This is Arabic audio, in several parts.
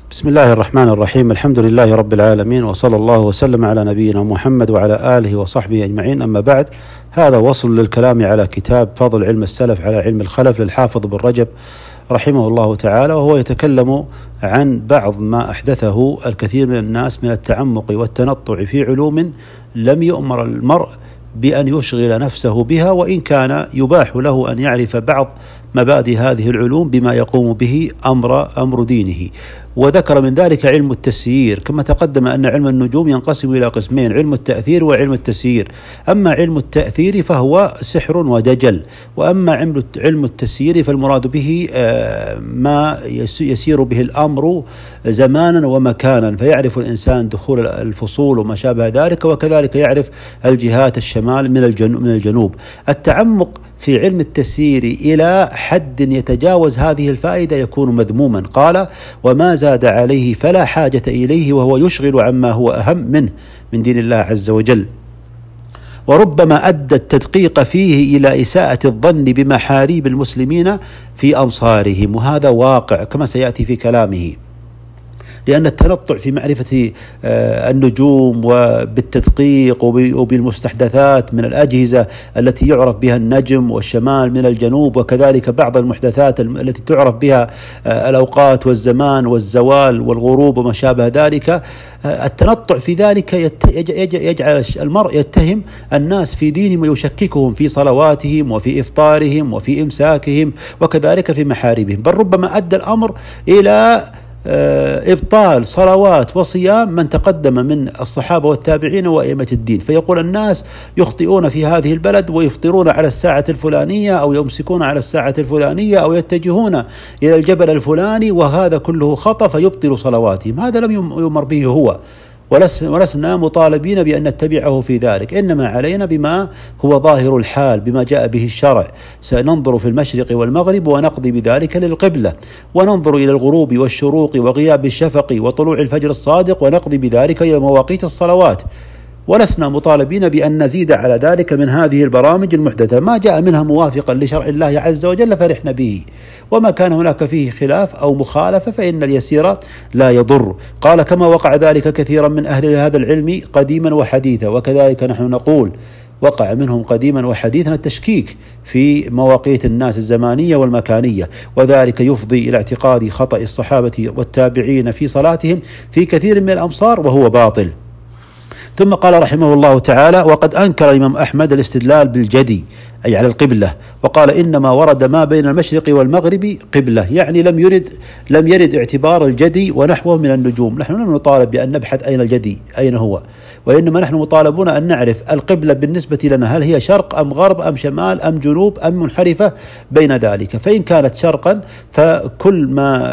بسم الله الرحمن الرحيم. الحمد لله رب العالمين، وصلى الله وسلم على نبينا محمد وعلى آله وصحبه أجمعين. أما بعد، هذا وصل للكلام على كتاب فضل علم السلف على علم الخلف للحافظ بن رجب رحمه الله تعالى، وهو يتكلم عن بعض ما أحدثه الكثير من الناس من التعمق والتنطع في علوم لم يؤمر المرء بأن يشغل نفسه بها، وإن كان يباح له أن يعرف بعض مبادئ هذه العلوم بما يقوم به أمر دينه. وذكر من ذلك علم التسيير، كما تقدم أن علم النجوم ينقسم إلى قسمين: علم التأثير وعلم التسيير. أما علم التأثير فهو سحر ودجل، وأما علم التسيير فالمراد به ما يسير به الأمر زمانا ومكانا، فيعرف الإنسان دخول الفصول وما شابه ذلك، وكذلك يعرف الجهات الشمال من الجنوب. التعمق في علم التسيير إلى حد يتجاوز هذه الفائدة يكون مذموما. قال: وما زاد عليه فلا حاجة إليه، وهو يشغل عما هو أهم منه من دين الله عز وجل. وربما أدى التدقيق فيه إلى إساءة الظن بمحاريب المسلمين في أمصارهم، وهذا واقع كما سيأتي في كلامه، لأن التنطع في معرفة النجوم وبالتدقيق وبالمستحدثات من الأجهزة التي يعرف بها النجم والشمال من الجنوب، وكذلك بعض المحدثات التي تعرف بها الأوقات والزمان والزوال والغروب وما شابه ذلك، التنطع في ذلك يجعل المرء يتهم الناس في دينهم ويشككهم في صلواتهم وفي إفطارهم وفي إمساكهم وكذلك في محاربهم، بل ربما أدى الأمر إلى إبطال صلوات وصيام من تقدم من الصحابة والتابعين وأئمة الدين. فيقول الناس يخطئون في هذه البلد ويفطرون على الساعة الفلانية، أو يمسكون على الساعة الفلانية، أو يتجهون إلى الجبل الفلاني، وهذا كله خطأ فيبطل صلواتهم. هذا لم يؤمر به هو، ولسنا مطالبين بأن نتبعه في ذلك، إنما علينا بما هو ظاهر الحال، بما جاء به الشرع. سننظر في المشرق والمغرب ونقضي بذلك للقبلة، وننظر إلى الغروب والشروق وغياب الشفق وطلوع الفجر الصادق ونقضي بذلك إلى مواقيت الصلوات، ولسنا مطالبين بأن نزيد على ذلك من هذه البرامج المحدثة. ما جاء منها موافقا لشرع الله عز وجل فرحنا به، وما كان هناك فيه خلاف أو مخالفة فإن اليسير لا يضر. قال: كما وقع ذلك كثيرا من أهل هذا العلم قديما وحديثا، وكذلك نحن نقول وقع منهم قديما وحديثا التشكيك في مواقيت الناس الزمانية والمكانية، وذلك يفضي إلى اعتقاد خطأ الصحابة والتابعين في صلاتهم في كثير من الأمصار، وهو باطل. ثم قال رحمه الله تعالى: وقد أنكر الإمام أحمد الاستدلال بالجدي، أي على القبلة، وقال: إنما ورد ما بين المشرق والمغرب قبلة، يعني لم يرد اعتبار الجدي ونحوه من النجوم. نحن لم نطالب بأن نبحث أين الجدي أين هو، وإنما نحن مطالبون أن نعرف القبلة بالنسبة لنا هل هي شرق أم غرب أم شمال أم جنوب أم منحرفة بين ذلك. فإن كانت شرقا فكل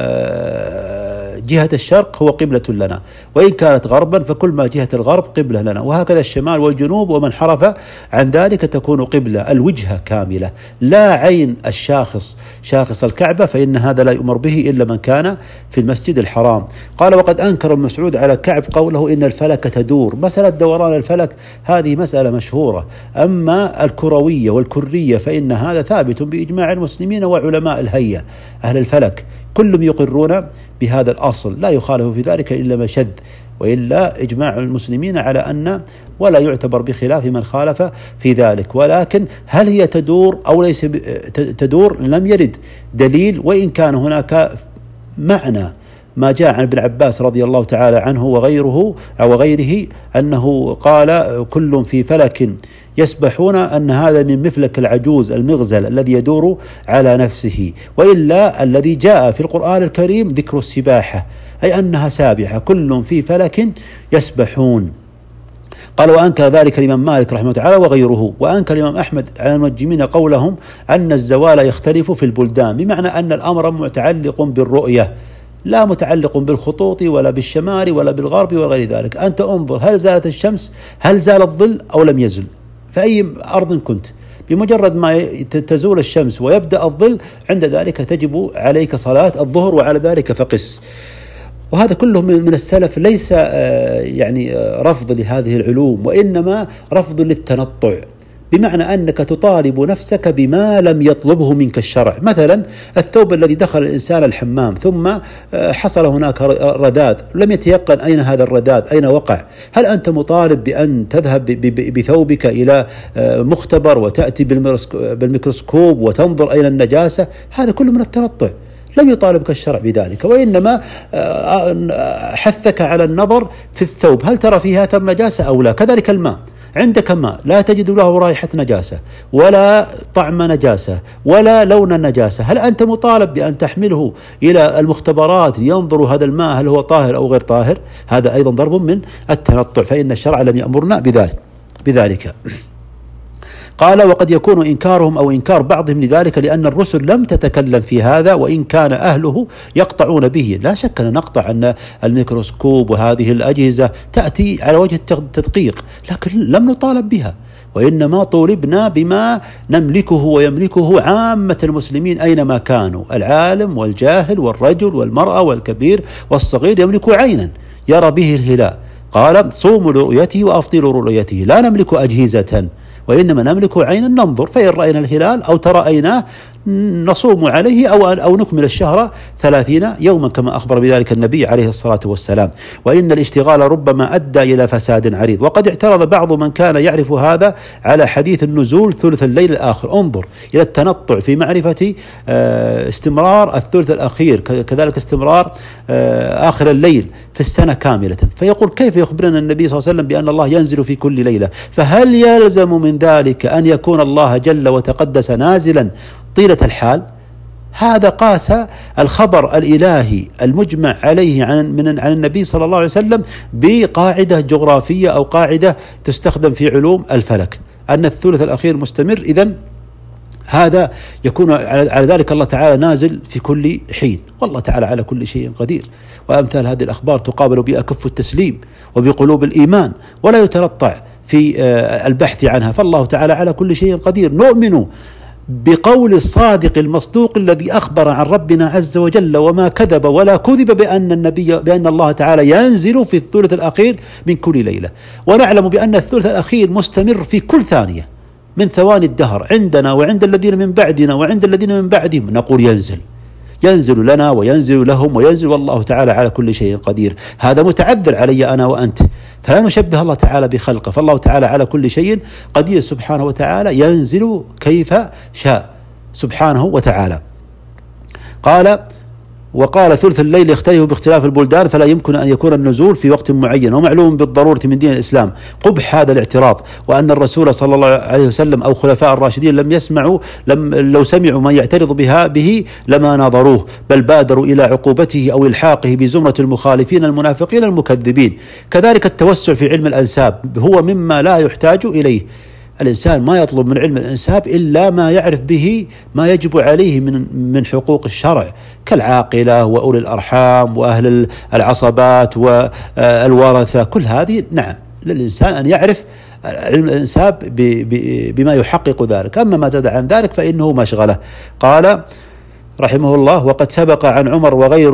ما جهة الشرق هو قبلة لنا، وإن كانت غربا فكل ما جهة الغرب قبلة لنا، وهكذا الشمال والجنوب، ومن حرف عن ذلك تكون قبلة الوجهة كاملة، لا عين شاخص الكعبة، فإن هذا لا يؤمر به إلا من كان في المسجد الحرام. قال: وقد أنكر ابن مسعود على كعب قوله إن الفلك تدور. مسألة دوران الفلك هذه مسألة مشهورة، أما الكروية والكرية فإن هذا ثابت بإجماع المسلمين وعلماء الهيئة أهل الفلك، كلهم يقرون بهذا الأصل، لا يخالف في ذلك إلا من شذ، وإلا إجماع المسلمين على أن ولا يعتبر بخلاف من خالف في ذلك. ولكن هل هي تدور أو ليس تدور لم يرد دليل، وإن كان هناك معنى ما جاء عن ابن عباس رضي الله تعالى عنه وغيره أنه قال: كل في فلك يسبحون، أن هذا من مفلك العجوز المغزل الذي يدور على نفسه، وإلا الذي جاء في القرآن الكريم ذكر السباحة، أي أنها سابحة، كل في فلك يسبحون. قال: وأنكر ذلك الإمام مالك رحمه الله تعالى وغيره. وأنكر الإمام أحمد على المنجمين قولهم أن الزوال يختلف في البلدان، بمعنى أن الأمر متعلق بالرؤية، لا متعلق بالخطوط ولا بالشمال ولا بالغرب ولا غير ذلك. أنت انظر هل زالت الشمس، هل زال الظل أو لم يزل، في أي أرض كنت، بمجرد ما تزول الشمس ويبدأ الظل عند ذلك تجب عليك صلاة الظهر، وعلى ذلك فقس. وهذا كله من السلف ليس يعني رفض لهذه العلوم، وإنما رفض للتنطع، بمعنى أنك تطالب نفسك بما لم يطلبه منك الشرع. مثلا الثوب الذي دخل الإنسان الحمام ثم حصل هناك رذاذ، لم يتيقن أين هذا الرذاذ، أين وقع، هل أنت مطالب بأن تذهب بثوبك إلى مختبر وتأتي بالميكروسكوب وتنظر أين النجاسة؟ هذا كله من التنطع، لم يطالبك الشرع بذلك، وإنما حثك على النظر في الثوب هل ترى فيه أثر نجاسة أو لا. كذلك الماء، عندك ماء لا تجد له رائحة نجاسة ولا طعم نجاسة ولا لون نجاسة، هل أنت مطالب بأن تحمله إلى المختبرات لينظروا هذا الماء هل هو طاهر أو غير طاهر؟ هذا أيضا ضرب من التنطع، فإن الشرع لم يأمرنا بذلك. قال: وقد يكون إنكارهم أو إنكار بعضهم لذلك لأن الرسل لم تتكلم في هذا، وإن كان أهله يقطعون به. لا شك أن نقطع أن الميكروسكوب وهذه الأجهزة تأتي على وجه التدقيق، لكن لم نطالب بها، وإنما طولبنا بما نملكه ويملكه عامة المسلمين أينما كانوا، العالم والجاهل والرجل والمرأة والكبير والصغير يملك عينا يرى به الهلال. قال: صوموا لرؤيته وأفطروا لرؤيته. لا نملك أجهزة، وإنما نملك عينا ننظر، فإن رأينا الهلال أو ترأيناه نصوم عليه أو نكمل الشهر 30 يوما كما أخبر بذلك النبي عليه الصلاة والسلام. وإن الاشتغال ربما أدى إلى فساد عريض. وقد اعترض بعض من كان يعرف هذا على حديث النزول ثلث الليل الآخر. انظر إلى التنطع في معرفة استمرار الثلث الأخير، كذلك استمرار آخر الليل في السنة كاملة. فيقول: كيف يخبرنا النبي صلى الله عليه وسلم بأن الله ينزل في كل ليلة؟ فهل يلزم من ذلك أن يكون الله جل وتقدس نازلا طيلة الحال؟ هذا قاس الخبر الإلهي المجمع عليه عن النبي صلى الله عليه وسلم بقاعدة جغرافية أو قاعدة تستخدم في علوم الفلك، أن الثلث الأخير مستمر. إذن هذا يكون على ذلك الله تعالى نازل في كل حين، والله تعالى على كل شيء قدير. وأمثال هذه الأخبار تقابل بأكف التسليم وبقلوب الإيمان، ولا يتنطع في البحث عنها، فالله تعالى على كل شيء قدير. نؤمن بقول الصادق المصدوق الذي أخبر عن ربنا عز وجل وما كذب ولا كذب بأن الله تعالى ينزل في الثلث الأخير من كل ليلة، ونعلم بأن الثلث الأخير مستمر في كل ثانية من ثواني الدهر عندنا وعند الذين من بعدنا وعند الذين من بعدهم. نقول ينزل لنا وينزل لهم وينزل، والله تعالى على كل شيء قدير. هذا متعذر علي أنا وأنت، فلا نشبه الله تعالى بخلقه، فالله تعالى على كل شيء قدير سبحانه وتعالى، ينزل كيف شاء سبحانه وتعالى. وقال: ثلث الليل يختلف باختلاف البلدان، فلا يمكن أن يكون النزول في وقت معين، ومعلوم بالضرورة من دين الإسلام قبح هذا الاعتراض، وأن الرسول صلى الله عليه وسلم أو خلفاء الراشدين لو سمعوا ما يعترض به لما ناظروه، بل بادروا إلى عقوبته أو إلحاقه بزمرة المخالفين المنافقين المكذبين. كذلك التوسع في علم الأنساب هو مما لا يحتاج إليه. الإنسان ما يطلب من علم الأنساب إلا ما يعرف به ما يجب عليه من حقوق الشرع، كالعاقلة وأولي الأرحام وأهل العصبات والورثة، كل هذه نعم للإنسان أن يعرف علم الأنساب بما يحقق ذلك. أما ما زاد عن ذلك فإنه مشغلة. قال رحمه الله: وقد سبق عن عمر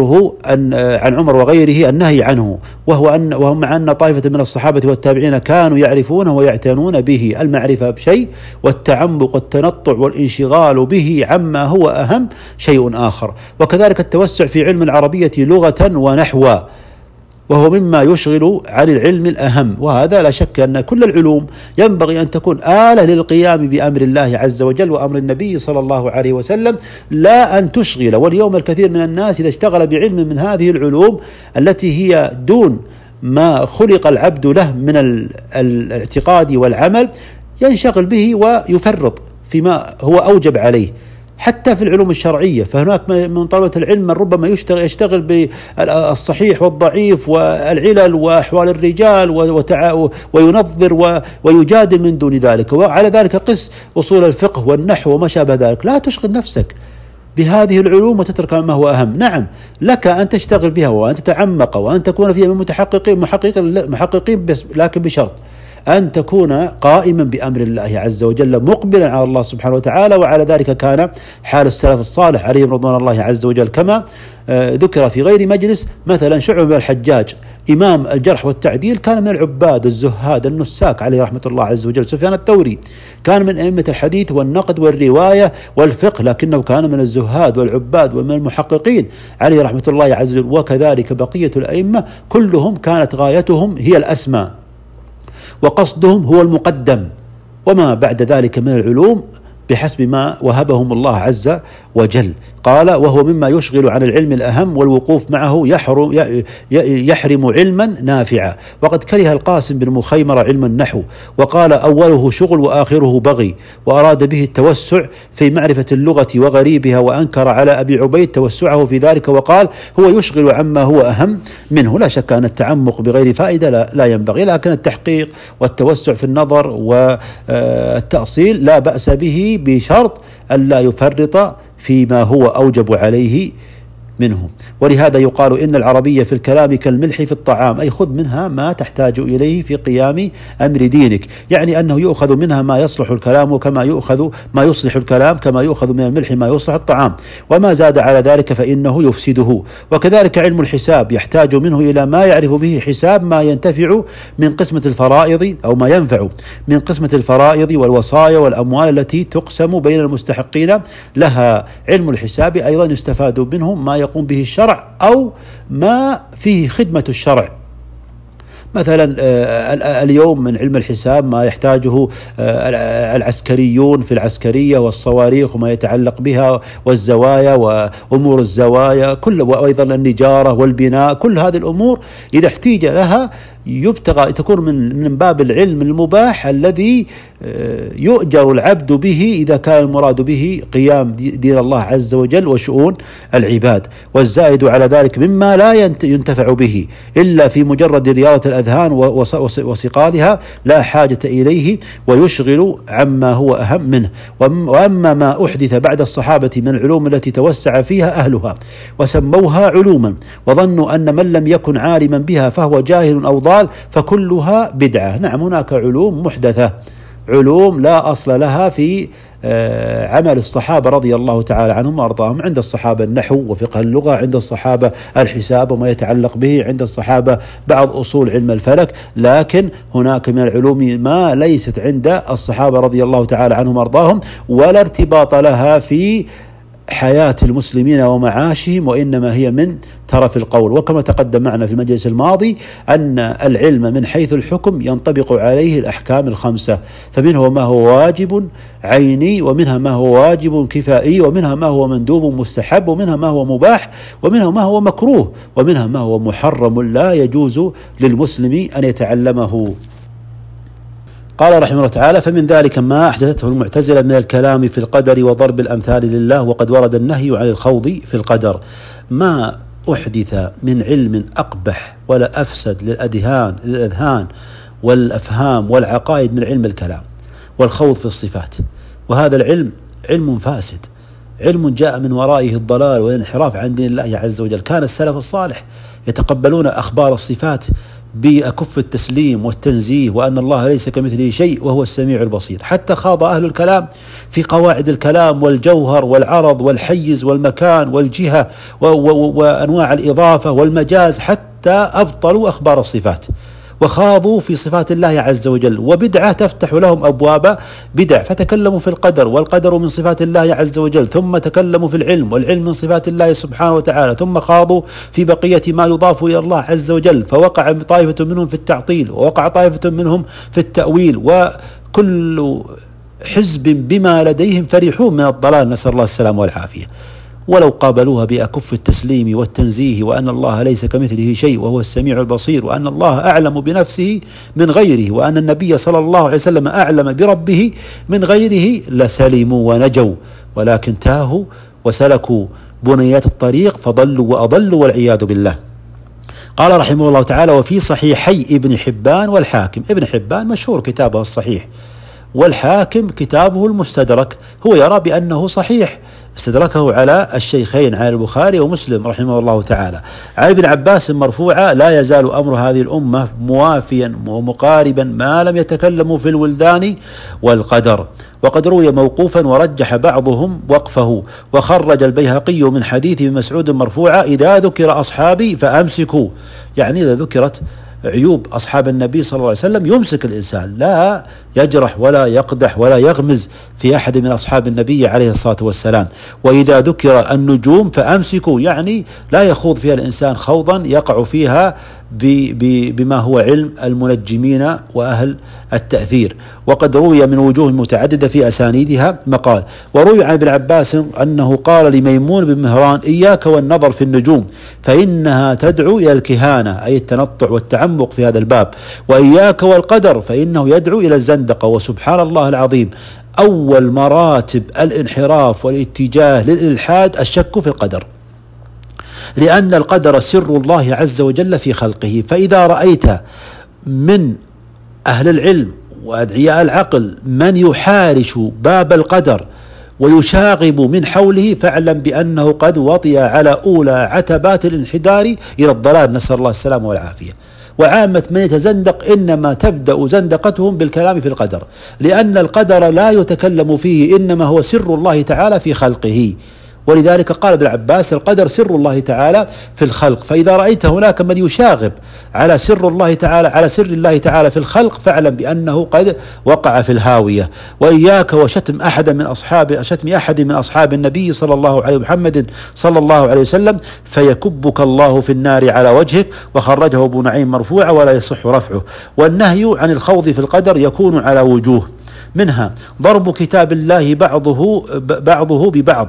وغيره النهي عنه، وهو مع أن طائفة من الصحابة والتابعين كانوا يعرفونه ويعتنون به. المعرفة بشيء والتعمق والتنطع والانشغال به عما هو أهم شيء آخر. وكذلك التوسع في علم العربية لغة ونحوا، وهو مما يشغل عن العلم الأهم. وهذا لا شك أن كل العلوم ينبغي أن تكون آلة للقيام بأمر الله عز وجل وأمر النبي صلى الله عليه وسلم، لا أن تشغل. واليوم الكثير من الناس إذا اشتغل بعلم من هذه العلوم التي هي دون ما خلق العبد له من الاعتقاد والعمل ينشغل به ويفرط فيما هو أوجب عليه. حتى في العلوم الشرعية فهناك من طلبة العلم من ربما يشتغل بالصحيح والضعيف والعلل وأحوال الرجال وينظر ويجادل من دون ذلك. وعلى ذلك قس أصول الفقه والنحو وما شابه ذلك. لا تشغل نفسك بهذه العلوم وتترك ما هو أهم. نعم لك أن تشتغل بها وأن تتعمق وأن تكون فيها من محققين، لكن بشرط أن تكون قائما بأمر الله عز وجل مقبلا على الله سبحانه وتعالى. وعلى ذلك كان حال السلف الصالح عليهم رضوان الله عز وجل، كما ذكر في غير مجلس مثلا شعبة بن الحجاج إمام الجرح والتعديل كان من العباد الزهاد النساك عليه رحمة الله عز وجل. سفيان الثوري كان من أئمة الحديث والنقد والرواية والفقه، لكنه كان من الزهاد والعباد ومن المحققين عليه رحمة الله عز وجل. وكذلك بقية الأئمة كلهم كانت غايتهم هي الأسمى وقصدهم هو المقدم، وما بعد ذلك من العلوم بحسب ما وهبهم الله عز وجل. قال: وهو مما يشغل عن العلم الأهم والوقوف معه يحرم علما نافعا. وقد كره القاسم بن مخيمر علم النحو، وقال: أوله شغل وآخره بغي، وأراد به التوسع في معرفة اللغة وغريبها، وأنكر على أبي عبيد توسعه في ذلك وقال: هو يشغل عما هو أهم منه. لا شك أن التعمق بغير فائدة لا ينبغي، لكن التحقيق والتوسع في النظر والتأصيل لا بأس به بشرط ألا يفرط فيما هو أوجب عليه منه. ولهذا يقال إن العربية في الكلام كالملح في الطعام، أي خذ منها ما تحتاج إليه في قيام أمر دينك، يعني أنه يؤخذ منها ما يصلح الكلام، وكما يؤخذ ما يصلح الكلام كما يؤخذ من الملح ما يصلح الطعام، وما زاد على ذلك فإنه يفسده. وكذلك علم الحساب يحتاج منه إلى ما يعرف به حساب ما ينتفع من قسمة الفرائض، أو ما ينفع من قسمة الفرائض والوصايا والأموال التي تقسم بين المستحقين لها. علم الحساب أيضا يستفاد منه ما يقوم به الشرع أو ما فيه خدمة الشرع. مثلا اليوم من علم الحساب ما يحتاجه العسكريون في العسكرية والصواريخ وما يتعلق بها والزوايا وأمور الزوايا وأيضا النجارة والبناء، كل هذه الأمور إذا احتيج لها يبتغى تكون من باب العلم المباح الذي يؤجر العبد به إذا كان المراد به قيام دين الله عز وجل وشؤون العباد. والزائد على ذلك مما لا ينتفع به إلا في مجرد رياضة الأذهان وصقالها لا حاجة إليه، ويشغل عما هو أهم منه. وأما ما أحدث بعد الصحابة من العلوم التي توسع فيها أهلها وسموها علوما وظنوا أن من لم يكن عالما بها فهو جاهل أو ضال فكلها بدعة. نعم، هناك علوم محدثة، علوم لا أصل لها في عمل الصحابة رضي الله تعالى عنهم وأرضاهم. عند الصحابة النحو وفقه اللغة، عند الصحابة الحساب وما يتعلق به، عند الصحابة بعض أصول علم الفلك، لكن هناك من العلوم ما ليست عند الصحابة رضي الله تعالى عنهم وأرضاهم ولا ارتباط لها في حياة المسلمين ومعاشهم، وإنما هي من ترف القول. وكما تقدم معنا في المجلس الماضي أن العلم من حيث الحكم ينطبق عليه الأحكام الخمسة، فمنه ما هو واجب عيني، ومنها ما هو واجب كفائي، ومنها ما هو مندوب مستحب، ومنها ما هو مباح، ومنها ما هو مكروه، ومنها ما هو محرم لا يجوز للمسلم أن يتعلمه. قال رحمه الله تعالى: فمن ذلك ما أحدثته المعتزلة من الكلام في القدر وضرب الأمثال لله، وقد ورد النهي عن الخوض في القدر. ما أحدث من علم أقبح ولا أفسد للأذهان والأفهام والعقائد من علم الكلام والخوض في الصفات. وهذا العلم علم فاسد، علم جاء من ورائه الضلال والانحراف عن دين الله عز وجل. كان السلف الصالح يتقبلون أخبار الصفات بأكف التسليم والتنزيه، وأن الله ليس كمثله شيء وهو السميع البصير، حتى خاض أهل الكلام في قواعد الكلام والجوهر والعرض والحيز والمكان والجهة وأنواع الإضافة والمجاز، حتى أبطلوا أخبار الصفات وخاضوا في صفات الله عز وجل. وبدعة تفتح لهم أبواب بدع، فتكلموا في القدر، والقدر من صفات الله عز وجل، ثم تكلموا في العلم، والعلم من صفات الله سبحانه وتعالى، ثم خاضوا في بقية ما يضاف إلى الله عز وجل، فوقع طائفة منهم في التعطيل، ووقع طائفة منهم في التأويل، وكل حزب بما لديهم فرحون من الضلال، نسأل الله السلامة والعافية. ولو قابلوها بأكف التسليم والتنزيه، وأن الله ليس كمثله شيء وهو السميع البصير، وأن الله أعلم بنفسه من غيره، وأن النبي صلى الله عليه وسلم أعلم بربه من غيره، لسلموا ونجوا، ولكن تاهوا وسلكوا بنيات الطريق فضلوا وأضلوا والعياذ بالله. قال رحمه الله تعالى: وفي صحيحي ابن حبان والحاكم. ابن حبان مشهور كتابه الصحيح، والحاكم كتابه المستدرك، هو يرى بأنه صحيح استدركه على الشيخين، على البخاري ومسلم رحمه الله تعالى. عن ابن عباس مرفوعا: لا يزال أمر هذه الأمة موافيا ومقاربا ما لم يتكلموا في الولدان والقدر. وقد روي موقوفا ورجح بعضهم وقفه. وخرج البيهقي من حديث ابن مسعود مرفوعا: إذا ذكر أصحابي فأمسكوا، يعني إذا ذكرت عيوب أصحاب النبي صلى الله عليه وسلم يمسك الإنسان، لا يجرح ولا يقدح ولا يغمز في أحد من أصحاب النبي عليه الصلاة والسلام. وإذا ذكر النجوم فأمسكوا، يعني لا يخوض فيها الإنسان خوضا يقع فيها بما هو علم المنجمين وأهل التأثير. وقد روي من وجوه متعددة في أسانيدها مقال. وروي عن ابن عباس أنه قال لميمون بن مهران: إياك والنظر في النجوم فإنها تدعو إلى الكهانة، أي التنطع والتعمق في هذا الباب. وإياك والقدر فإنه يدعو إلى الزندقة. وسبحان الله العظيم، أول مراتب الانحراف والاتجاه للإلحاد الشك في القدر، لأن القدر سر الله عز وجل في خلقه. فإذا رأيت من أهل العلم وأدعياء العقل من يحارش باب القدر ويشاغب من حوله، فاعلم بأنه قد وطئ على أولى عتبات الانحدار إلى الضلال، نسأل الله السلامة والعافية. وعامة من يتزندق إنما تبدأ زندقتهم بالكلام في القدر، لأن القدر لا يتكلم فيه، إنما هو سر الله تعالى في خلقه. ولذلك قال ابن عباس: القدر سر الله تعالى في الخلق. فإذا رأيت هناك من يشاغب على سر الله تعالى في الخلق، فاعلم بأنه قد وقع في الهاوية. وإياك وشتم أحد من أصحاب النبي صلى الله عليه محمد صلى الله عليه وسلم فيكبك الله في النار على وجهك. وخرجه ابو نعيم مرفوعا ولا يصح رفعه. والنهي عن الخوض في القدر يكون على وجوه: منها ضرب كتاب الله بعضه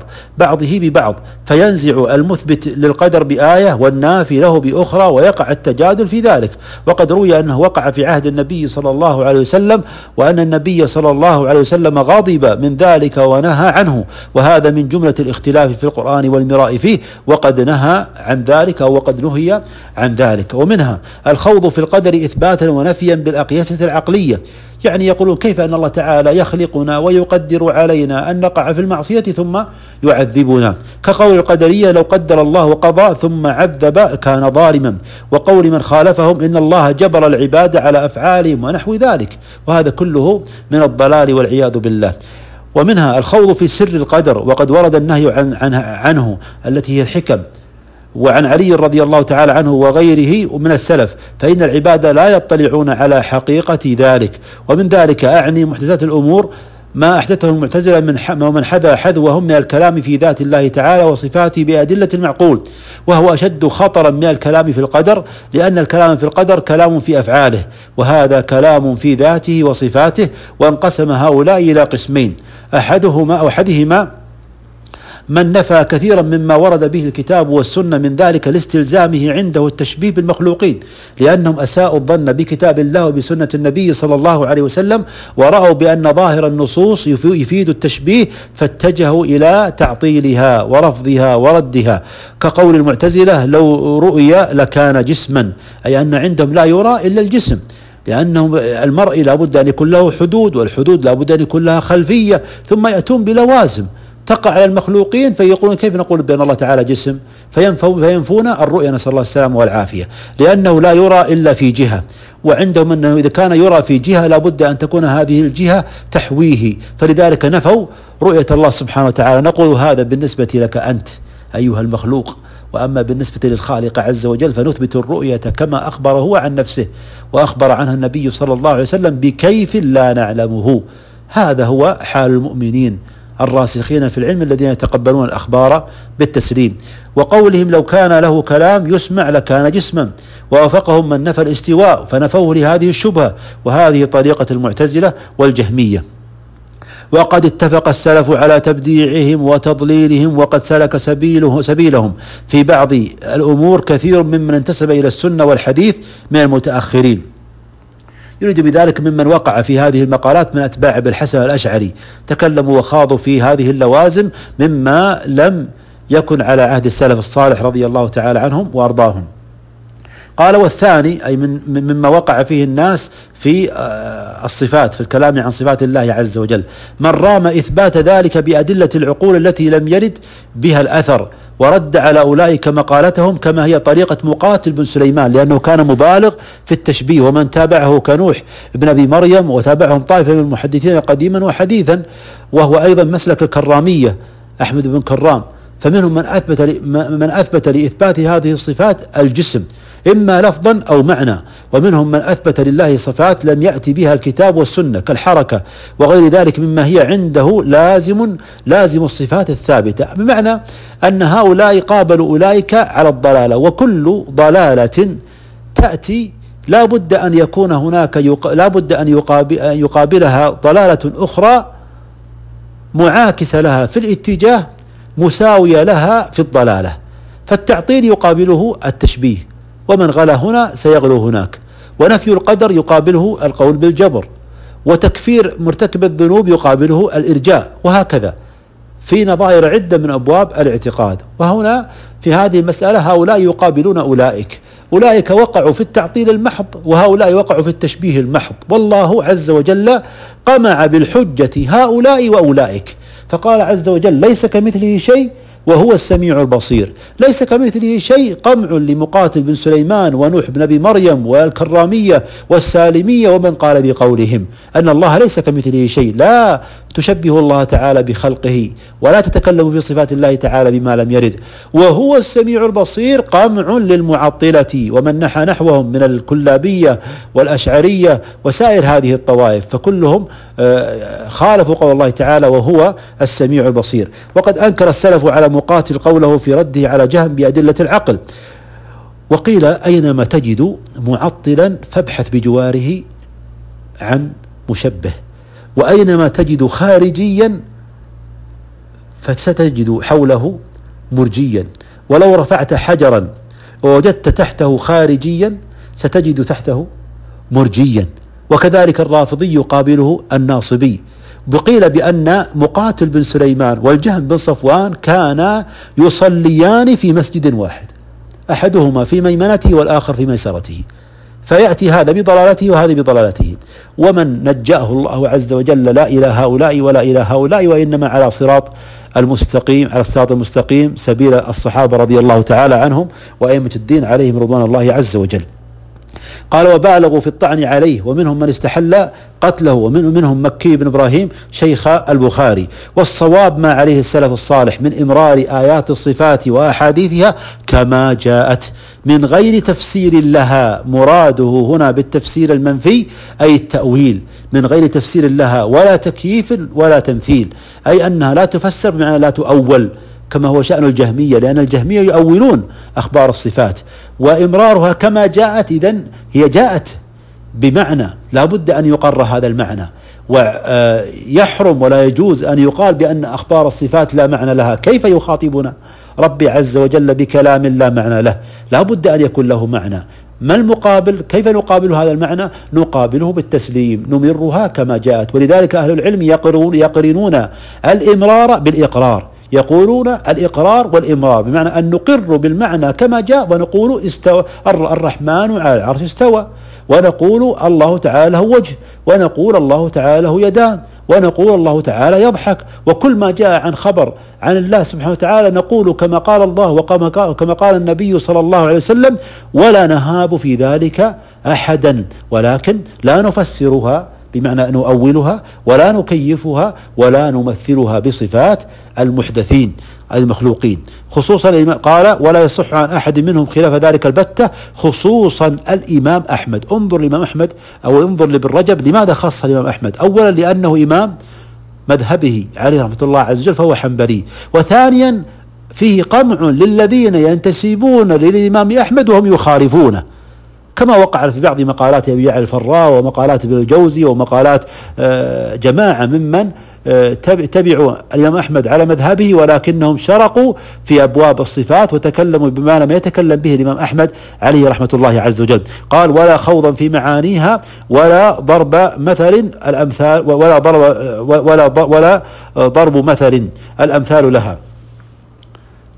ببعض فينزع المثبت للقدر بآية والنافي له بأخرى ويقع التجادل في ذلك. وقد روي أنه وقع في عهد النبي صلى الله عليه وسلم، وأن النبي صلى الله عليه وسلم غضب من ذلك ونهى عنه، وهذا من جملة الاختلاف في القرآن والمراء فيه، وقد نهى عن ذلك أو وقد نهي عن ذلك. ومنها الخوض في القدر إثباتا ونفيا بالأقيسة العقلية، يعني يقولون: كيف أن الله تعالى يخلقنا ويقدر علينا أن نقع في المعصية ثم يعذبنا؟ كقول القدرية: لو قدر الله وقضى ثم عذب كان ظالما. وقول من خالفهم: إن الله جبر العباد على أفعالهم ونحو ذلك. وهذا كله من الضلال والعياذ بالله. ومنها الخوض في سر القدر، وقد ورد النهي عنه التي هي الحكم. وعن علي رضي الله تعالى عنه وغيره من السلف: فإن العباد لا يطلعون على حقيقة ذلك. ومن ذلك أعني محدثات الأمور ما أحدثه المعتزلة ومن حذا حذوهم من الكلام في ذات الله تعالى وصفاته بأدلة المعقول، وهو أشد خطرا من الكلام في القدر، لأن الكلام في القدر كلام في أفعاله، وهذا كلام في ذاته وصفاته. وانقسم هؤلاء إلى قسمين: أحدهما من نفى كثيرا مما ورد به الكتاب والسنة من ذلك لاستلزامه عنده التشبيه بالمخلوقين، لأنهم أساءوا الظن بكتاب الله وبسنة النبي صلى الله عليه وسلم، ورأوا بأن ظاهر النصوص يفيد التشبيه، فاتجهوا إلى تعطيلها ورفضها وردها. كقول المعتزلة: لو رؤي لكان جسما، أي أن عندهم لا يرى إلا الجسم، لأنهم المرء لابد أن يكون له حدود، والحدود لابد أن يكون لها خلفية، ثم يأتون بلوازم تقع على المخلوقين، فيقولون: كيف نقول بأن الله تعالى جسم؟ فينفون الرؤية، نسأل الله السلامة والعافية، لأنه لا يرى إلا في جهة. وعندهم أنه إذا كان يرى في جهة لابد أن تكون هذه الجهة تحويه، فلذلك نفوا رؤية الله سبحانه وتعالى. نقول: هذا بالنسبة لك أنت أيها المخلوق، وأما بالنسبة للخالق عز وجل فنثبت الرؤية كما أخبر هو عن نفسه، وأخبر عنها النبي صلى الله عليه وسلم بكيف لا نعلمه. هذا هو حال المؤمنين الراسخين في العلم الذين يتقبلون الأخبار بالتسليم. وقولهم: لو كان له كلام يسمع لكان جسما. ووافقهم من نفى الاستواء فنفوه لهذه الشبهة، وهذه طريقة المعتزلة والجهمية. وقد اتفق السلف على تبديعهم وتضليلهم، وقد سلك سبيلهم في بعض الأمور كثير ممن انتسب إلى السنة والحديث من المتأخرين. يريد بذلك ممن وقع في هذه المقالات من أتباع أبي الحسن الأشعري، تكلموا وخاضوا في هذه اللوازم مما لم يكن على عهد السلف الصالح رضي الله تعالى عنهم وأرضاهم. قال والثاني أي مما وقع فيه الناس في الصفات، في الكلام عن صفات الله عز وجل، من رام إثبات ذلك بأدلة العقول التي لم يرد بها الأثر، ورد على أولئك مقالتهم كما هي طريقة مقاتل بن سليمان، لأنه كان مبالغ في التشبيه، ومن تابعه كنوح بن أبي مريم، وتابعهم طائفة من المحدثين قديما وحديثا، وهو أيضا مسلك الكرامية أحمد بن كرام. فمنهم من أثبت لإثبات هذه الصفات الجسم إما لفظا أو معنى، ومنهم من أثبت لله صفات لم يأتي بها الكتاب والسنة كالحركة وغير ذلك مما هي عنده لازم الصفات الثابتة، بمعنى أن هؤلاء قابلوا أولئك على الضلالة، وكل ضلالة تأتي لا بد أن يكون هناك لا بد أن يقابلها ضلالة أخرى معاكسة لها في الاتجاه، مساوية لها في الضلالة. فالتعطيل يقابله التشبيه، ومن غلا هنا سيغلو هناك، ونفي القدر يقابله القول بالجبر، وتكفير مرتكب الذنوب يقابله الإرجاء، وهكذا في نظائر عدة من أبواب الاعتقاد. وهنا في هذه المسألة هؤلاء يقابلون أولئك وقعوا في التعطيل المحض، وهؤلاء وقعوا في التشبيه المحض، والله عز وجل قمع بالحجة هؤلاء وأولئك، فقال عز وجل ليس كمثله شيء وهو السميع البصير. ليس كمثله شيء قمع لمقاتل بن سليمان ونوح بن أبي مريم والكرامية والسالمية ومن قال بقولهم أن الله ليس كمثله شيء، لا تشبه الله تعالى بخلقه ولا تتكلم في صفات الله تعالى بما لم يرد. وهو السميع البصير قمع للمعطلة ومن نحى نحوهم من الكلابية والأشعرية وسائر هذه الطوائف، فكلهم خالفوا قول الله تعالى وهو السميع البصير. وقد أنكر السلف على مقاتل قوله في رده على جهم بأدلة العقل، وقيل أينما تجد معطلا فابحث بجواره عن مشبه، وأينما تجد خارجيا فستجد حوله مرجيا، ولو رفعت حجرا ووجدت تحته خارجيا ستجد تحته مرجيا. وكذلك الرافضي يقابله الناصبي. وقيل بأن مقاتل بن سليمان والجهم بن صفوان كانا يصليان في مسجد واحد، أحدهما في ميمنته والآخر في ميسرته، فيأتي هذا بضلالته وهذا بضلالته. ومن نجاه الله عز وجل لا إلى هؤلاء ولا إلى هؤلاء، وإنما على صراط المستقيم، على الصراط المستقيم سبيل الصحابة رضي الله تعالى عنهم وأئمة الدين عليهم رضوان الله عز وجل. قال وبالغوا في الطعن عليه، ومنهم من استحل قتله، ومنهم مكي بن إبراهيم شيخ البخاري. والصواب ما عليه السلف الصالح من إمرار آيات الصفات وأحاديثها كما جاءت من غير تفسير لها، مراده هنا بالتفسير المنفي أي التأويل، من غير تفسير لها ولا تكييف ولا تمثيل، أي أنها لا تفسر بمعنى لا تؤول كما هو شأن الجهمية، لأن الجهمية يؤولون أخبار الصفات. وإمرارها كما جاءت، إذن هي جاءت بمعنى لا بد أن يقر هذا المعنى، ويحرم ولا يجوز أن يقال بأن أخبار الصفات لا معنى لها. كيف يخاطبنا ربي عز وجل بكلام لا معنى له؟ لا بد أن يكون له معنى. ما المقابل؟ كيف نقابل هذا المعنى؟ نقابله بالتسليم، نمرها كما جاءت. ولذلك أهل العلم يقرنون الإمرار بالإقرار، يقولون الإقرار والإمرار بمعنى أن نقر بالمعنى كما جاء، ونقول استوى الرحمن على العرش استوى، ونقول الله تعالى له وجه، ونقول الله تعالى له يدان، ونقول الله تعالى يضحك. وكل ما جاء عن خبر عن الله سبحانه وتعالى نقول كما قال الله وكما قال النبي صلى الله عليه وسلم، ولا نهاب في ذلك أحدا، ولكن لا نفسرها بمعنى أن نؤولها ولا نكيفها ولا نمثلها بصفات المحدثين المخلوقين. خصوصا قال ولا يصح عن أحد منهم خلاف ذلك البتة، خصوصا الإمام أحمد. انظر الإمام أحمد أو انظر لابن رجب لماذا خص الإمام أحمد؟ أولا لأنه إمام مذهبه عليه رحمة الله عز وجل فهو حنبلي، وثانيا فيه قمع للذين ينتسبون للإمام أحمد وهم يخالفونه، كما وقع في بعض مقالات أبي يعلى الفراء ومقالات ابن الجوزي ومقالات جماعة ممن تبعوا الإمام أحمد على مذهبه، ولكنهم شرقوا في أبواب الصفات وتكلموا بما لم يتكلم به الإمام أحمد عليه رحمة الله عز وجل. قال ولا خوضا في معانيها ولا ضرب مثل الأمثال ولا ضرب مثل الأمثال لها.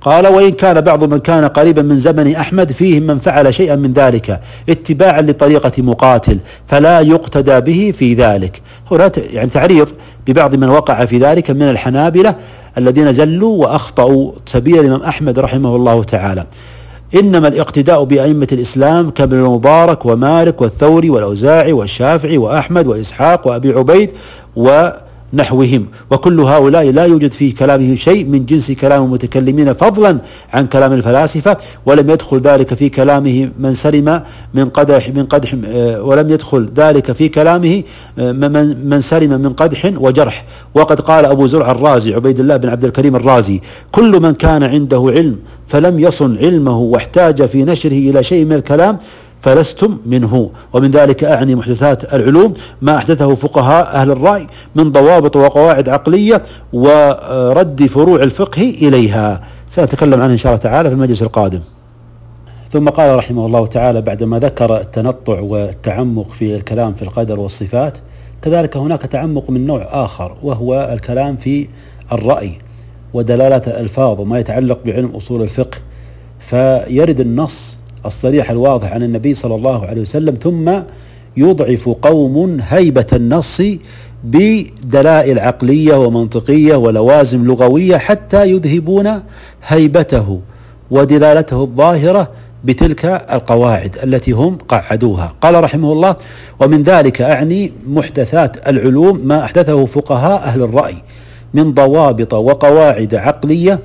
قال: وإن كان بعض من كان قريبا من زمن أحمد فيهم من فعل شيئا من ذلك اتباعا لطريقة مقاتل فلا يقتدى به في ذلك. هنا يعني تعريض ببعض من وقع في ذلك من الحنابلة الذين زلوا وأخطأوا سبيل الإمام أحمد رحمه الله تعالى. إنما الاقتداء بأئمة الإسلام كابن المبارك ومالك والثوري والأوزاعي والشافعي وأحمد وإسحاق وأبي عبيد ونحوهم، وكل هؤلاء لا يوجد في كلامهم شيء من جنس كلام المتكلمين فضلا عن كلام الفلاسفة، ولم يدخل ذلك في كلامه من سلم من قدح ولم يدخل ذلك في كلامه من سلم من قدح وجرح. وقد قال أبو زرع الرازي عبيد الله بن عبد الكريم الرازي: كل من كان عنده علم فلم يصن علمه واحتاج في نشره إلى شيء من الكلام فلستم منه. ومن ذلك أعني محدثات العلوم ما أحدثه فقهاء أهل الرأي من ضوابط وقواعد عقلية ورد فروع الفقه إليها، سنتكلم عنه إن شاء الله تعالى في المجلس القادم. ثم قال رحمه الله تعالى بعدما ذكر التنطع والتعمق في الكلام في القدر والصفات، كذلك هناك تعمق من نوع آخر وهو الكلام في الرأي ودلالات الألفاظ وما يتعلق بعلم أصول الفقه، فيرد النص الصريح الواضح عن النبي صلى الله عليه وسلم ثم يضعف قوم هيبة النص بدلائل عقلية ومنطقية ولوازم لغوية حتى يذهبون هيبته ودلالته الظاهرة بتلك القواعد التي هم قعدوها. قال رحمه الله: ومن ذلك أعني محدثات العلوم ما أحدثه فقهاء أهل الرأي من ضوابط وقواعد عقلية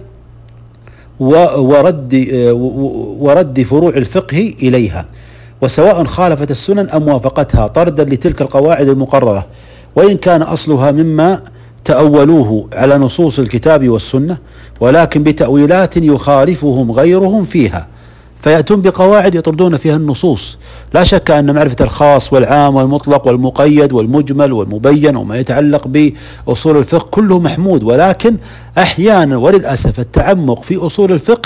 ورد فروع الفقه إليها، وسواء خالفت السنن أم وافقتها طردا لتلك القواعد المقررة، وإن كان أصلها مما تأولوه على نصوص الكتاب والسنة، ولكن بتأويلات يخالفهم غيرهم فيها، فيأتون بقواعد يطردون فيها النصوص. لا شك أن معرفة الخاص والعام والمطلق والمقيد والمجمل والمبين وما يتعلق بأصول الفقه كله محمود، ولكن أحيانا وللأسف التعمق في أصول الفقه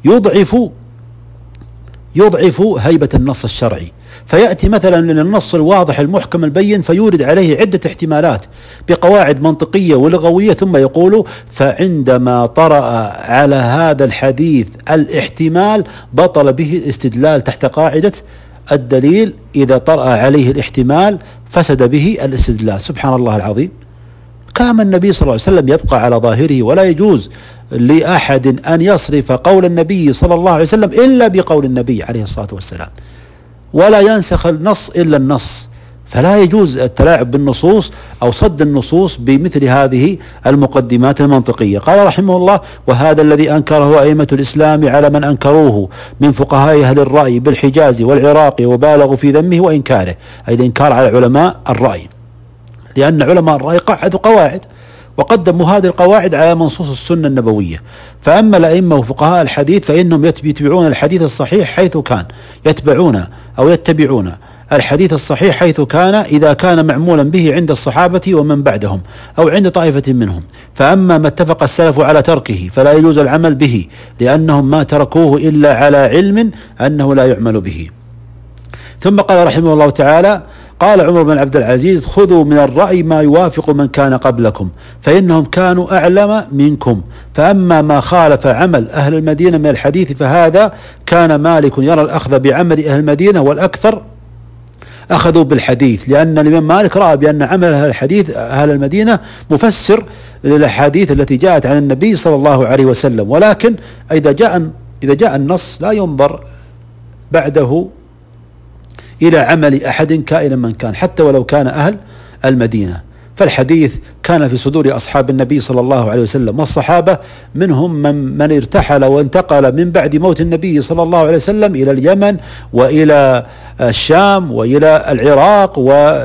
يضعف هيبة النص الشرعي، فيأتي مثلا من النص الواضح المحكم البين فيورد عليه عدة احتمالات بقواعد منطقية ولغوية، ثم يقول: فعندما طرأ على هذا الحديث الاحتمال بطل به الاستدلال تحت قاعدة الدليل إذا طرأ عليه الاحتمال فسد به الاستدلال. سبحان الله العظيم، كان النبي صلى الله عليه وسلم يبقى على ظاهره، ولا يجوز لأحد أن يصرف قول النبي صلى الله عليه وسلم إلا بقول النبي عليه الصلاة والسلام، ولا ينسخ النص إلا النص، فلا يجوز التلاعب بالنصوص أو صد النصوص بمثل هذه المقدمات المنطقية. قال رحمه الله: وهذا الذي أنكره أئمة الإسلام على من أنكروه من فقهاء أهل الرأي بالحجاز والعراق وبالغوا في ذمه وإنكاره، أي الإنكار على علماء الرأي، لأن علماء الرأي قعدوا قواعد وقدموا هذه القواعد على منصوص السنة النبوية. فأما الأئمة وفقهاء الحديث فإنهم يتبعون الحديث الصحيح حيث كان، يتبعون الحديث الصحيح حيث كان إذا كان معمولا به عند الصحابة ومن بعدهم أو عند طائفة منهم. فأما ما اتفق السلف على تركه فلا يجوز العمل به، لأنهم ما تركوه إلا على علم أنه لا يعمل به. ثم قال رحمه الله تعالى: قال عمر بن عبد العزيز: خذوا من الرأي ما يوافق من كان قبلكم فإنهم كانوا أعلم منكم، فأما ما خالف عمل أهل المدينة من الحديث فهذا كان مالك يرى الأخذ بعمل أهل المدينة والأكثر أخذوا بالحديث، لأن الإمام مالك رأى بأن عمل أهل المدينة مفسر للأحاديث التي جاءت عن النبي صلى الله عليه وسلم. ولكن إذا جاء النص لا ينظر بعده إلى عمل أحد كائنا من كان حتى ولو كان أهل المدينة، فالحديث كان في صدور أصحاب النبي صلى الله عليه وسلم، والصحابة منهم من ارتحل وانتقل من بعد موت النبي صلى الله عليه وسلم إلى اليمن وإلى الشام وإلى العراق،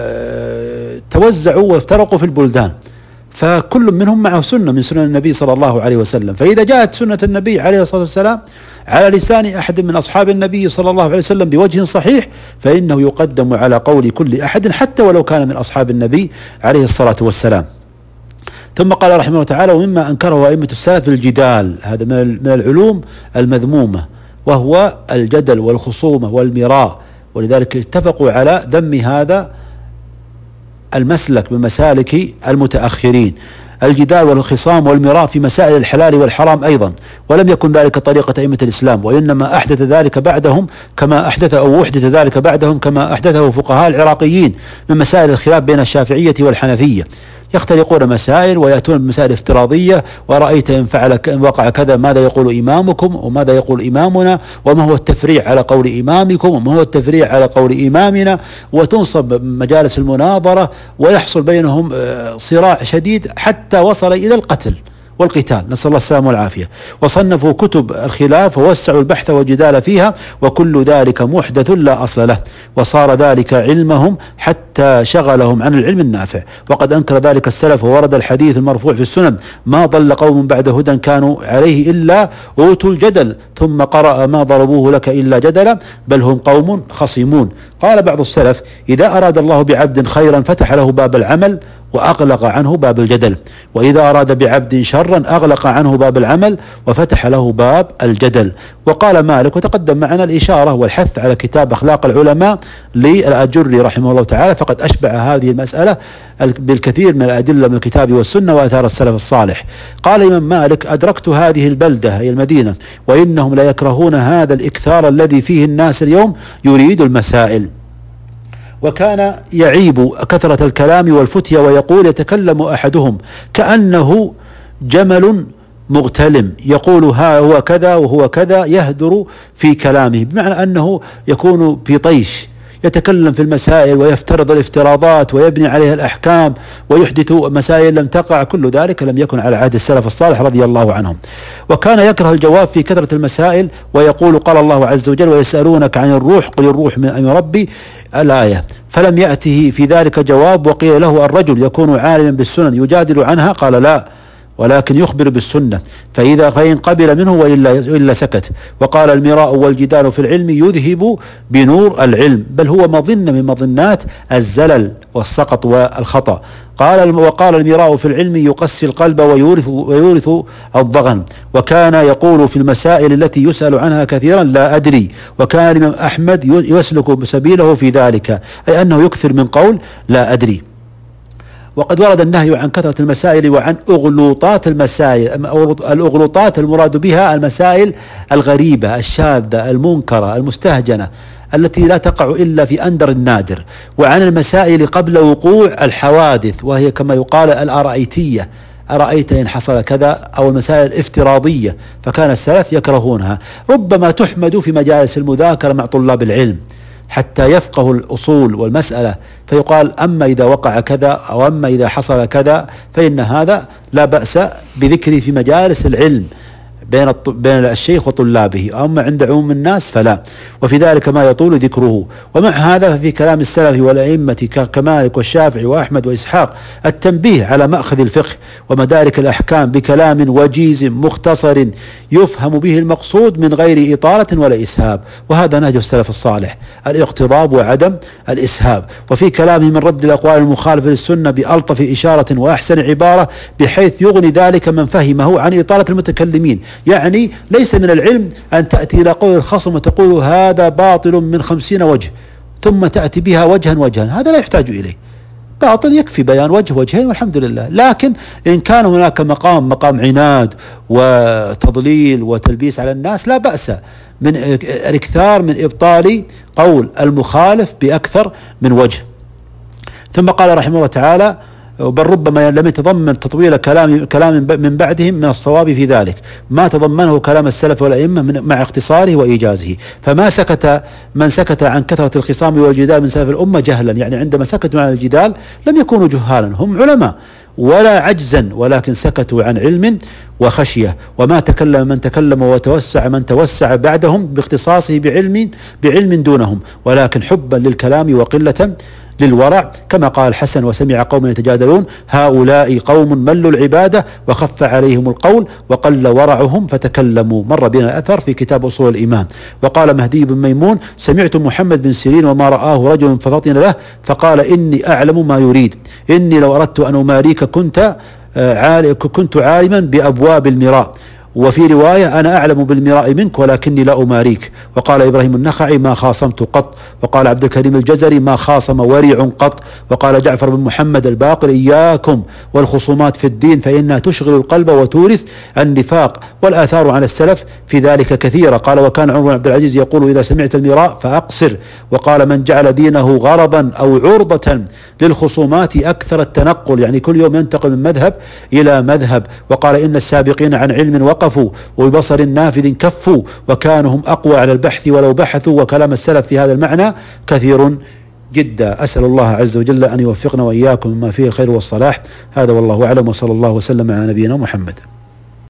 وتوزعوا وافترقوا في البلدان، فكل منهم معه سنة من سنن النبي صلى الله عليه وسلم. فإذا جاءت سنة النبي عليه الصلاة والسلام على لسان أحد من أصحاب النبي صلى الله عليه وسلم بوجه صحيح فإنه يقدم على قول كل أحد حتى ولو كان من أصحاب النبي عليه الصلاة والسلام. ثم قال رحمه الله تعالى: ومما أنكره أئمة السلف الجدال، هذا من العلوم المذمومة، وهو الجدل والخصومة والمراء، ولذلك اتفقوا على ذم هذا المسلك من مسالك المتأخرين. الجدال والخصام والمراء في مسائل الحلال والحرام أيضا، ولم يكن ذلك طريقة أئمة الإسلام، وإنما أحدث ذلك بعدهم كما أحدث أو أحدث ذلك بعدهم كما أحدثه فقهاء العراقيين من مسائل الخلاف بين الشافعية والحنفية، يختلقون مسائل ويأتون بمسائل افتراضية، ورأيت إن وقع كذا ماذا يقول إمامكم وماذا يقول إمامنا، وما هو التفريع على قول إمامكم وما هو التفريع على قول إمامنا، وتنصب مجالس المناظرة ويحصل بينهم صراع شديد حتى وصل إلى القتل والقتال، نسأل الله السلامة والعافية. وصنفوا كتب الخلاف ووسعوا البحث والجدال فيها، وكل ذلك محدث لا أصل له، وصار ذلك علمهم حتى شغلهم عن العلم النافع. وقد أنكر ذلك السلف، وورد الحديث المرفوع في السنن: ما ضل قوم بعد هدى كانوا عليه إلا أوتوا الجدل، ثم قرأ: ما ضربوه لك إلا جدلا بل هم قوم خصيمون. قال بعض السلف: إذا أراد الله بعبد خيرا فتح له باب العمل وأغلق عنه باب الجدل، وإذا أراد بعبد شرا أغلق عنه باب العمل وفتح له باب الجدل. وقال مالك، وتقدم معنا الإشارة والحث على كتاب أخلاق العلماء للآجري رحمه الله تعالى، فقد أشبع هذه المسألة بالكثير من الأدلة من الكتاب والسنة وآثار السلف الصالح. قال الإمام مالك: أدركت هذه البلدة هي المدينة وإنهم لا يكرهون هذا الإكثار الذي فيه الناس اليوم يريد المسائل. وكان يعيب كثرة الكلام والفتية، ويقول: يتكلم أحدهم كأنه جمل مغتلم يقول ها هو كذا وهو كذا، يهدر في كلامه، بمعنى أنه يكون في طيش، يتكلم في المسائل ويفترض الافتراضات ويبني عليها الأحكام ويحدث مسائل لم تقع. كل ذلك لم يكن على عهد السلف الصالح رضي الله عنهم. وكان يكره الجواب في كثرة المسائل، ويقول: قال الله عز وجل: ويسألونك عن الروح قل الروح من أمر ربي، الآية. فلم يأته في ذلك جواب، وقيل له: الرجل يكون عالما بالسنن يجادل عنها؟ قال: لا، ولكن يخبر بالسنة، فإن قبل منه وإلا سكت. وقال: المراء والجدال في العلم يذهب بنور العلم، بل هو مظنة من مظنات الزلل والسقط والخطأ. وقال: المراء في العلم يقسي القلب ويورث الضغن. وكان يقول في المسائل التي يسأل عنها كثيرا: لا أدري. وكان الإمام أحمد يسلك سبيله في ذلك، أي أنه يكثر من قول لا أدري. وقد ورد النهي عن كثرة المسائل وعن أغلوطات المسائل. الأغلوطات المراد بها المسائل الغريبة الشاذة المنكرة المستهجنة التي لا تقع إلا في أندر النادر، وعن المسائل قبل وقوع الحوادث، وهي كما يقال الأرأيتية، أرأيت إن حصل كذا، أو المسائل الافتراضية، فكان السلف يكرهونها. ربما تحمد في مجالس المذاكرة مع طلاب العلم حتى يفقهوا الأصول والمسألة، فيقال: أما إذا وقع كذا أو أما إذا حصل كذا، فإن هذا لا بأس بذكره في مجالس العلم بين الشيخ وطلابه، أما عند عموم الناس فلا. وفي ذلك ما يطول ذكره. ومع هذا ففي كلام السلف والأئمة كمالك والشافعي وأحمد وإسحاق التنبيه على مأخذ الفقه ومدارك الأحكام بكلام وجيز مختصر يفهم به المقصود من غير إطالة ولا إسهاب، وهذا نهج السلف الصالح: الاقتضاب وعدم الإسهاب. وفي كلامه من رد الأقوال المخالفة للسنة بألطف إشارة وأحسن عبارة، بحيث يغني ذلك من فهمه عن إطالة المتكلمين. يعني ليس من العلم أن تأتي إلى قول الخصم وتقول هذا باطل من 50 وجه، ثم تأتي بها وجها، هذا لا يحتاج إليه. باطل يكفي بيان وجه وجهين والحمد لله. لكن إن كان هناك مقام عناد وتضليل وتلبيس على الناس، لا بأس من الاكثار من إبطال قول المخالف بأكثر من وجه. ثم قال رحمه الله تعالى: بل ربما لم يتضمن تطويل كلام من بعدهم من الصواب في ذلك ما تضمنه كلام السلف والأئمة مع اختصاره وإيجازه. فما سكت من سكت عن كثرة الخصام والجدال من سلف الأمة جهلا، يعني عندما سكتوا عن الجدال لم يكونوا جهالا، هم علماء، ولا عجزا، ولكن سكتوا عن علم وخشية. وما تكلم من تكلم وتوسع من توسع بعدهم باختصاصه بعلم دونهم، ولكن حبا للكلام وقلة للورع، كما قال الحسن: وسمع قوم يتجادلون هؤلاء قوم ملوا العبادة وخف عليهم القول وقل ورعهم فتكلموا. مر بنا الأثر في كتاب أصول الإيمان. وقال مهدي بن ميمون: سمعت محمد بن سيرين وما رآه رجل ففطن له فقال: إني أعلم ما يريد، إني لو أردت أن أماريك كنت عالما بأبواب المراء وفي رواية أنا أعلم بالمراء منك ولكني لا أماريك. وقال إبراهيم النخعي ما خاصمت قط. وقال عبد الكريم الجزري ما خاصم ورع قط. وقال جعفر بن محمد الباقر إياكم والخصومات في الدين فإنها تشغل القلب وتورث النفاق. والآثار عن السلف في ذلك كثيرة. قال وكان عمر بن عبد العزيز يقول إذا سمعت المراء فأقصر. وقال من جعل دينه غرضا أو عرضة للخصومات أكثر التنقل، يعني كل يوم ينتقل من مذهب إلى مذهب. وقال إن السابقين عن علم وقفوا وبصر نافذ كفوا وكانوا هم أقوى على البحث ولو بحثوا. وكلام السلف في هذا المعنى كثير جدا. أسأل الله عز وجل أن يوفقنا وإياكم مما فيه الخير والصلاح. هذا والله أعلم، وصلى الله وسلم على نبينا محمد.